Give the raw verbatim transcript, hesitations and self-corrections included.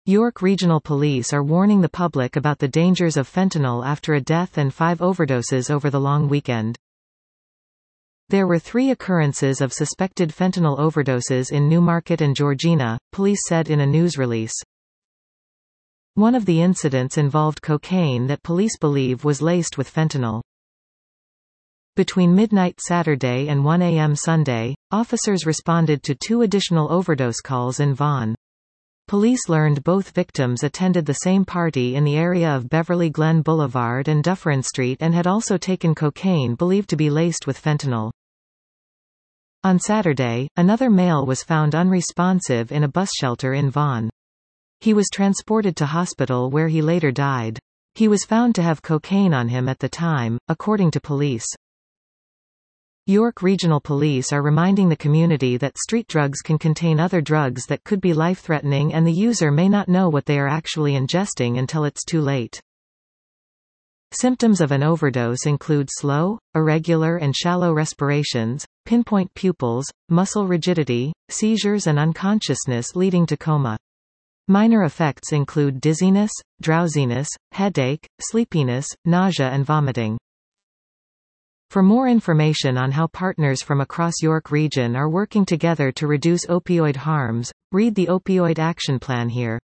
York Regional Police are warning the public about the dangers of fentanyl after a death and five overdoses over the long weekend. There were three occurrences of suspected fentanyl overdoses in Newmarket and Georgina, police said in a news release. One of the incidents involved cocaine that police believe was laced with fentanyl. Between midnight Saturday and one A M Sunday, officers responded to two additional overdose calls in Vaughan. Police learned both victims attended the same party in the area of Beverly Glen Boulevard and Dufferin Street and had also taken cocaine believed to be laced with fentanyl. On Saturday, another male was found unresponsive in a bus shelter in Vaughan. He was transported to hospital where he later died. He was found to have cocaine on him at the time, according to police. York Regional Police are reminding the community that street drugs can contain other drugs that could be life-threatening and the user may not know what they are actually ingesting until it's too late. Symptoms of an overdose include slow, irregular and shallow respirations, pinpoint pupils, muscle rigidity, seizures and unconsciousness leading to coma. Minor effects include dizziness, drowsiness, headache, sleepiness, nausea and vomiting. For more information on how partners from across York Region are working together to reduce opioid harms, read the Opioid Action Plan here.